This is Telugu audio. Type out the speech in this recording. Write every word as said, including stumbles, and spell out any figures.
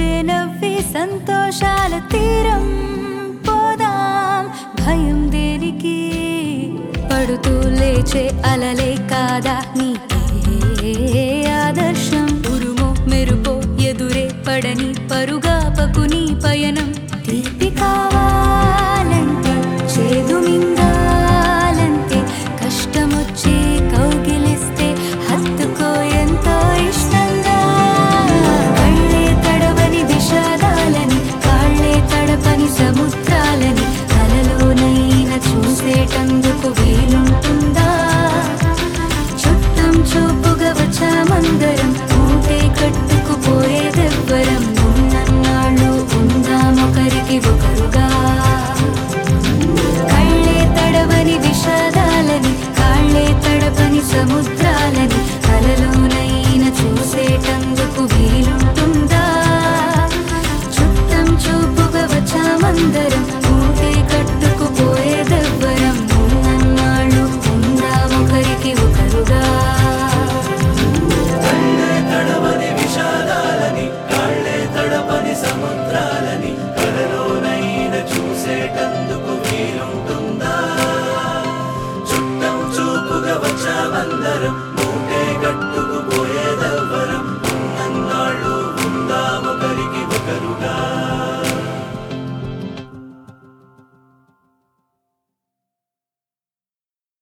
నవ్వే నవ్వి సంతోషాల తీరం పోదాం భయం దేనికి పడుతూ లేచే అలలే కాదా నీకే ఆదర్శం ఉరుమో మెరుపో ఎదురే పడని పరుగాపకు నీ పయనం తీపి కావాలంటే చేదు మింగాలంటే కష్టమొచ్చి కౌగిలిస్తే హత్తుకో ఎంతో ఇష్టంగా కళ్ళే తడవని విషాదాలని కాళ్ళే తడపని సముద్రాలని కలలోనైనా చూసేటందుకు వీలుంటుందా చుట్టం చూపుగా వచ్చామందరం మూటే కట్టుకుపోయేదెవ్వరం ఉన్నన్నాళ్ళు ఉందామొకరికి ఒకరుగా కళ్ళే తడవని విషాదాలని కాళ్ళే తడపని సముద్రాలని కలలోనైనా చూసేటందుకు వీలుంటుందా చుట్టం చూపుగా వచ్చామందరం మూటే కట్టుకుపోయేదెవ్వరం ఉన్నన్నాళ్ళు ఉందామొకరికి ఒకరుగా కళ్ళే తడవని విషాదాలని కాళ్ళే తడపని సముద్రాలని